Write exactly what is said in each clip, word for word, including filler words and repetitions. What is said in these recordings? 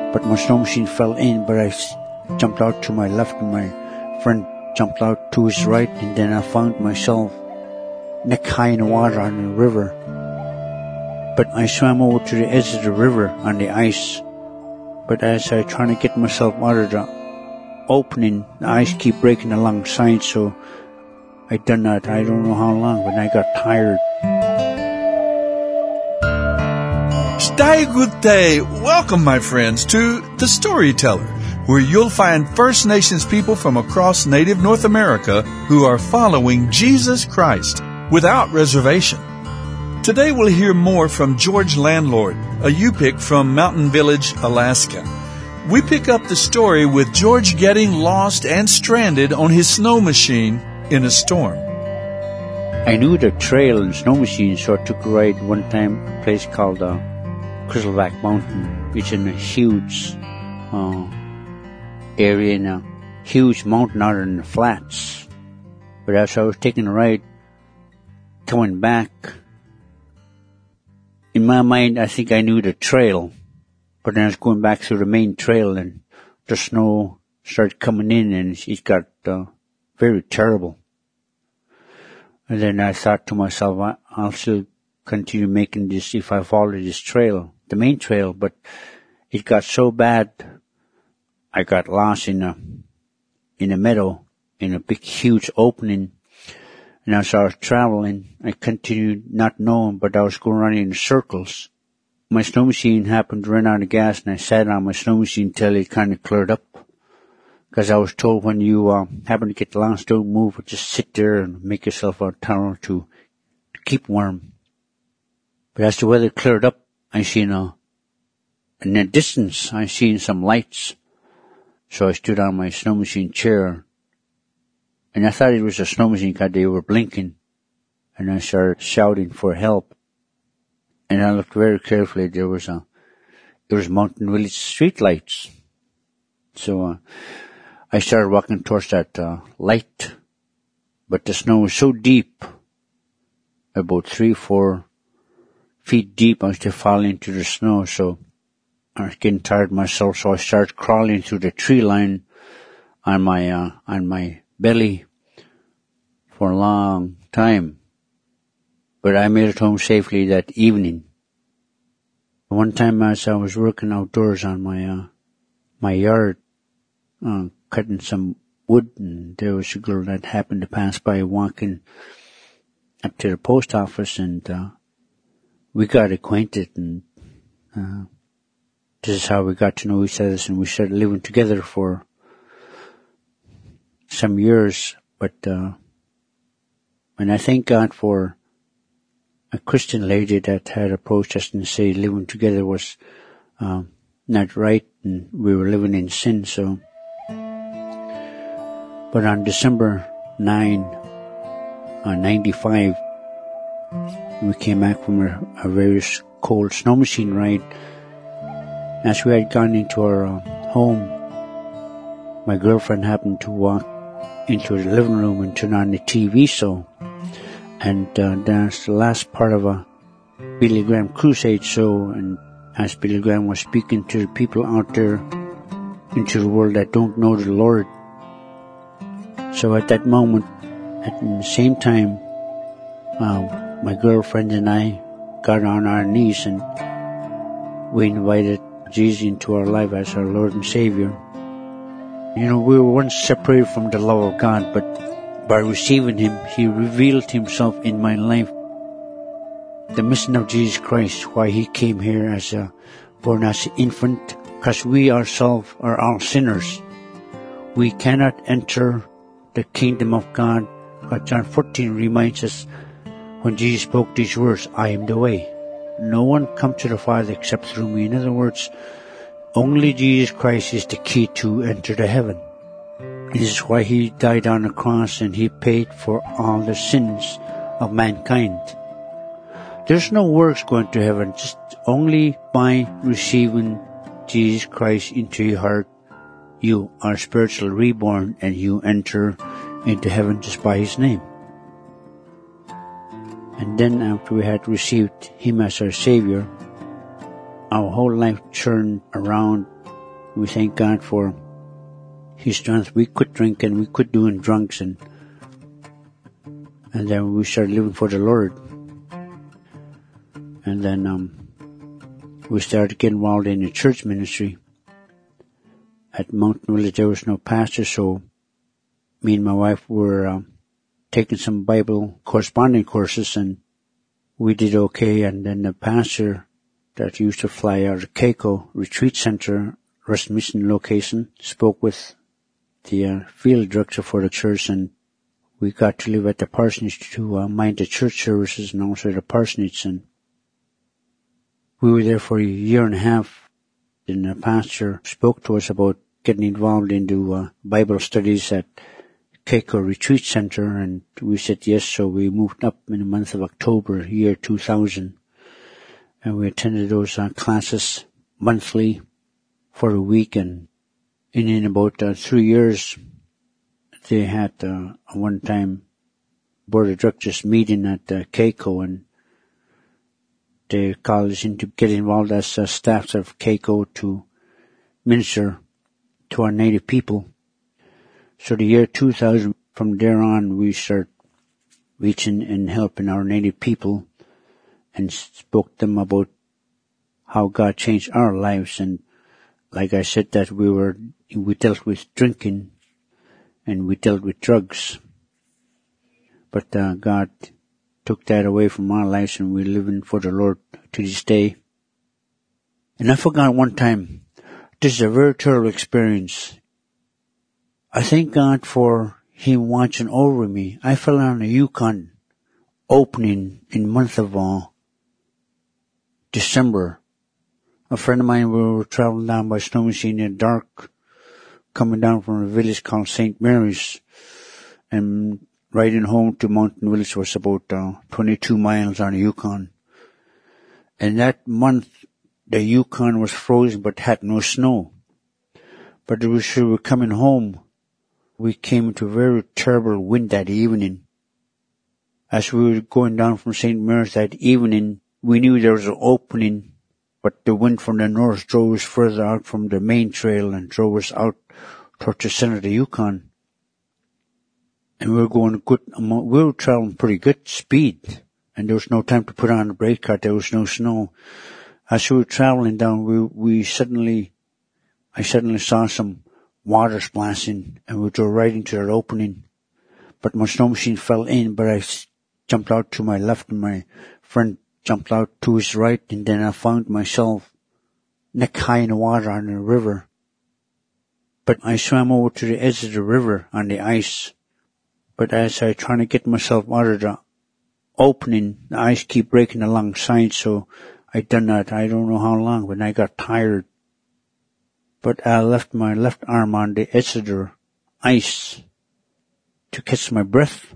but my snow machine fell in, but I jumped out to my left and my friend jumped out to his right, and then I found myself neck high in the water on the river. But I swam over to the edge of the river on the ice. But as I trying to get myself out of the opening, the ice keep breaking alongside, so I done that. I don't know how long, but I got tired. Stay good day. Welcome, my friends, to The Storyteller, where you'll find First Nations people from across native North America who are following Jesus Christ without reservation. Today we'll hear more from George Landlord, a Yupik from Mountain Village, Alaska. We pick up the story with George getting lost and stranded on his snow machine in a storm. I knew the trail and snow machine, so I took a ride one time, a place called uh, Crystalback Mountain. It's in a huge uh, area in a huge mountain out in the flats. But as I was taking a ride, coming back, in my mind, I think I knew the trail. But then I was going back through the main trail, and the snow started coming in, and it got uh, very terrible. And then I thought to myself, I'll still continue making this if I follow this trail, the main trail. But it got so bad, I got lost in a in a meadow, in a big, huge opening. And as I was traveling, I continued not knowing, but I was going around in circles. My snow machine happened to run out of gas, and I sat on my snow machine until it kind of cleared up. Because I was told when you uh, happen to get lost, don't move, just sit there and make yourself a towel to, to keep warm. But as the weather cleared up, I seen a, in the distance, I seen some lights. So I stood on my snow machine chair, and I thought it was a snow machine because they were blinking. And I started shouting for help. And I looked very carefully. There was a, there was Mountain Village street lights. So, uh, I started walking towards that, uh, light. But the snow was so deep, about three, four feet deep. I was still falling into the snow. So I was getting tired myself. So I started crawling through the tree line on my, uh, on my belly for a long time. But I made it home safely that evening. One time as I was working outdoors on my, uh, my yard, uh, cutting some wood, and there was a girl that happened to pass by walking up to the post office, and, uh, we got acquainted, and, uh, this is how we got to know each other, and we started living together for some years. But, uh, and I thank God for a Christian lady that had approached us and said living together was uh, not right, and we were living in sin. So, but on December ninth, uh, ninety-five, we came back from a, a very cold snow machine ride. As we had gone into our uh, home, my girlfriend happened to walk into the living room and turn on the T V show. And uh, that's the last part of a Billy Graham crusade show. And as Billy Graham was speaking to the people out there into the world that don't know the Lord. So at that moment, at the same time, uh, my girlfriend and I got on our knees and we invited Jesus into our life as our Lord and Savior. You know, we were once separated from the love of God, but by receiving Him, He revealed Himself in my life. The mission of Jesus Christ, why He came here as a born as an infant, because we ourselves are all sinners. We cannot enter the kingdom of God. But John fourteen reminds us when Jesus spoke these words, I am the way. No one comes to the Father except through me. In other words, only Jesus Christ is the key to enter the heaven. This is why He died on the cross and He paid for all the sins of mankind. There's no works going to heaven, just only by receiving Jesus Christ into your heart, you are spiritually reborn and you enter into heaven just by His name. And then after we had received Him as our Savior, our whole life turned around we thank God for His strength. We quit drinking, we quit doing drugs, and and then we started living for the Lord. And then um, we started getting involved in the church ministry. At Mountain Village, there was no pastor, so me and my wife were uh, taking some Bible corresponding courses, and we did okay. And then the pastor that used to fly out of Keiko Retreat Center, Rest Mission location, spoke with the uh, field director for the church, and we got to live at the parsonage to uh, mind the church services and also the parsonage. And we were there for a year and a half, and the pastor spoke to us about getting involved into uh, Bible studies at Keiko Retreat Center, and we said yes, so we moved up in the month of October, year two thousand, and we attended those uh, classes monthly for a week, and in, in about uh, three years, they had uh, a one-time board of directors meeting at uh, Keiko, and they called us in to get involved as uh, staff of Keiko to minister to our native people. So the year two thousand, from there on, we started reaching and helping our native people and spoke to them about how God changed our lives. And like I said, that we were, we dealt with drinking and we dealt with drugs. But uh, God took that away from our lives, and we're living for the Lord to this day. And I forgot one time, this is a very terrible experience. I thank God for Him watching over me. I fell on a Yukon opening in the month of uh, December. A friend of mine, we were traveling down by snow machine in the dark, coming down from a village called Saint Mary's, and riding home to Mountain Village was about uh, twenty-two miles on the Yukon. And that month, the Yukon was frozen but had no snow. But as we were coming home, we came into a very terrible wind that evening. As we were going down from Saint Mary's that evening, we knew there was an opening, but the wind from the north drove us further out from the main trail and drove us out towards the center of the Yukon. And we were going a good amount, we were traveling pretty good speed, and there was no time to put on a brake car, there was no snow. As we were traveling down, we, we suddenly, I suddenly saw some water splashing, and we drove right into that opening. But my snow machine fell in, but I jumped out to my left, and my friend jumped out to his right, and then I found myself neck high in the water on the river. But I swam over to the edge of the river on the ice. But as I trying to get myself out of the opening, the ice keep breaking alongside, so I done that. I don't know how long, but I got tired. But I left my left arm on the edge of the ice to catch my breath.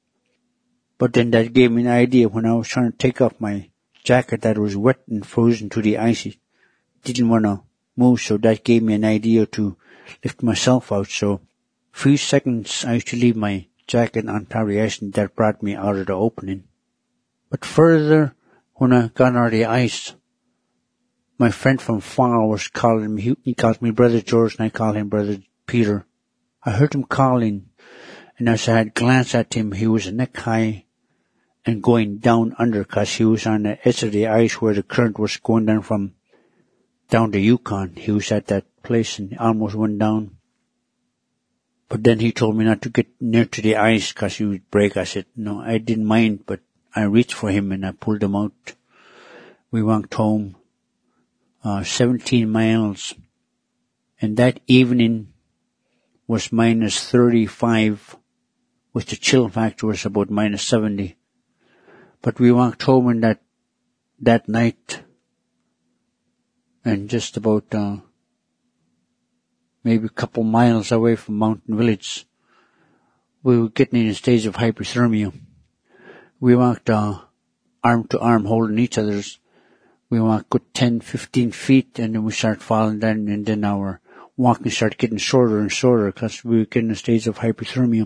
But then that gave me an idea when I was trying to take off my jacket that was wet and frozen to the ice. It didn't want to move, so that gave me an idea to lift myself out. So a few seconds I used to leave my jacket on top of the ice, and that brought me out of the opening. But further, when I got out of the ice, my friend from far was calling me. He, he called me Brother George, and I called him Brother Peter. I heard him calling, and as I had glanced at him, he was neck high and going down under, because he was on the edge of the ice where the current was going down from down the Yukon. He was at that place and almost went down. But then he told me not to get near to the ice because he would break. I said, no, I didn't mind, but I reached for him and I pulled him out. We walked home, uh, seventeen miles. And that evening was minus thirty-five, with the chill factor was about minus seventy. But we walked home in that, that night, and just about, uh, maybe a couple miles away from Mountain Village, we were getting in a stage of hypothermia. We walked, uh, arm to arm holding each other's. We walked good ten, fifteen feet, and then we started falling down, and then our walking started getting shorter and shorter because we were getting in a stage of hypothermia.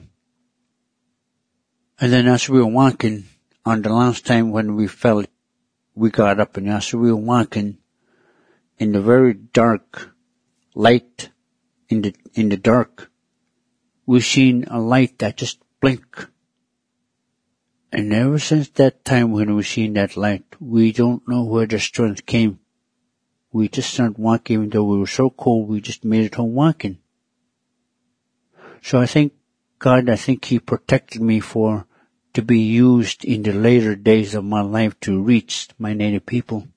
And then as we were walking, on the last time when we fell, we got up, and as we were walking in the very dark light in the in the dark. We've seen a light that just blinked. And ever since that time when we've seen that light, we don't know where the strength came. We just started walking, even though we were so cold, we just made it home walking. So I think God, I think He protected me for, to be used in the later days of my life to reach my native people.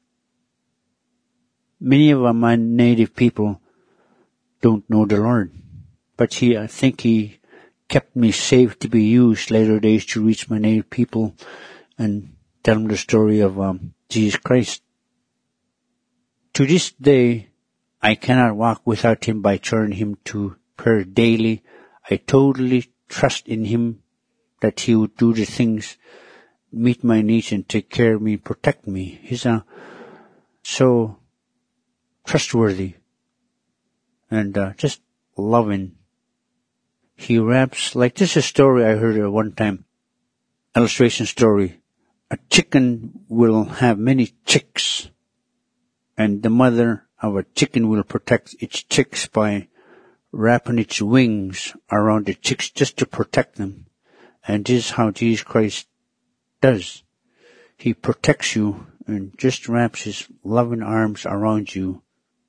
Many of my native people don't know the Lord, but He, I think He kept me safe to be used later days to reach my native people and tell them the story of um, Jesus Christ. To this day, I cannot walk without Him by turning Him to prayer daily. I totally trust in Him that He would do the things, meet my needs and take care of me, protect me. He's uh, so trustworthy and uh, just loving. He wraps, like this is a story I heard at one time, illustration story. A chicken will have many chicks, and the mother of a chicken will protect its chicks by wrapping its wings around the chicks just to protect them. And this is how Jesus Christ does. He protects you and just wraps His loving arms around you.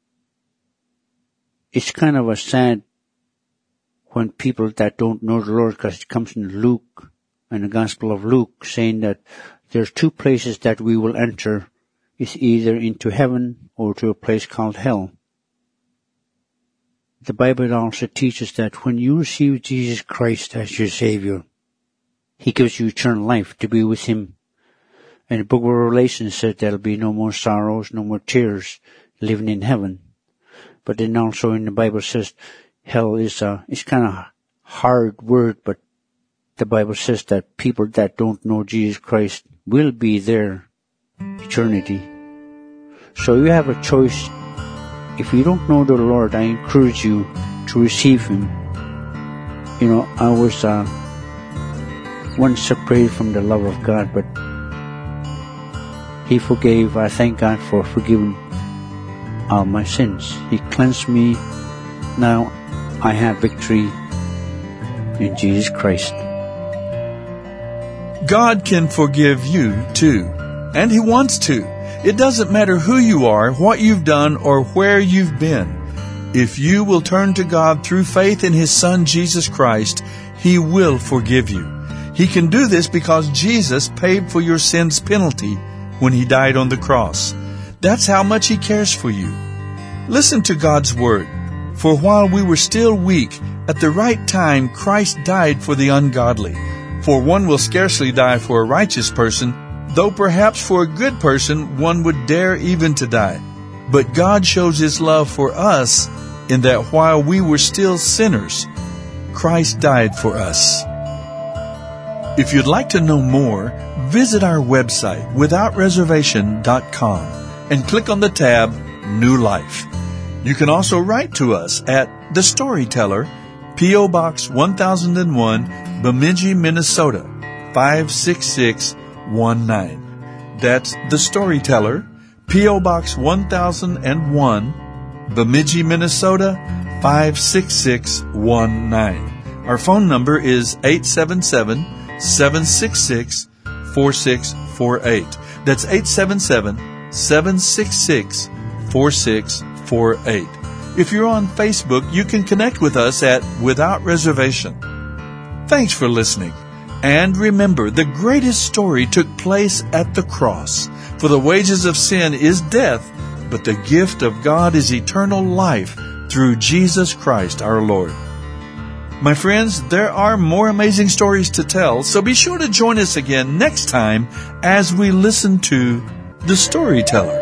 It's kind of a sad when people that don't know the Lord, because it comes in Luke, in the Gospel of Luke, saying that there's two places that we will enter. It's either into heaven or to a place called hell. The Bible also teaches that when you receive Jesus Christ as your Savior, He gives you eternal life to be with Him. And the book of Revelation said there'll be no more sorrows, no more tears, living in heaven. But then also in the Bible says hell is a, it's kind of a hard word, but the Bible says that people that don't know Jesus Christ will be there eternity. So you have a choice. If you don't know the Lord, I encourage you to receive Him. You know, I was uh, once separated from the love of God, but He forgave. I thank God for forgiving all my sins. He cleansed me. Now I have victory in Jesus Christ. God can forgive you too, and He wants to. It doesn't matter who you are, what you've done, or where you've been. If you will turn to God through faith in His Son Jesus Christ, He will forgive you. He can do this because Jesus paid for your sin's penalty when He died on the cross. That's how much He cares for you. Listen to God's Word. For while we were still weak, at the right time Christ died for the ungodly. For one will scarcely die for a righteous person, though perhaps for a good person one would dare even to die. But God shows His love for us in that while we were still sinners, Christ died for us. If you'd like to know more, visit our website, without reservation dot com, and click on the tab New Life. You can also write to us at The Storyteller, P O. Box one thousand one, Bemidji, Minnesota, five six six one nine. That's The Storyteller, P O. Box one thousand one, Bemidji, Minnesota, five six six one nine. Our phone number is eight seven seven, seven six six, four six four eight. That's eight seven seven, seven six six, four six four eight. If you're on Facebook, you can connect with us at Without Reservation. Thanks for listening. And remember, the greatest story took place at the cross. For the wages of sin is death, but the gift of God is eternal life through Jesus Christ our Lord. My friends, there are more amazing stories to tell, so be sure to join us again next time as we listen to The Storyteller.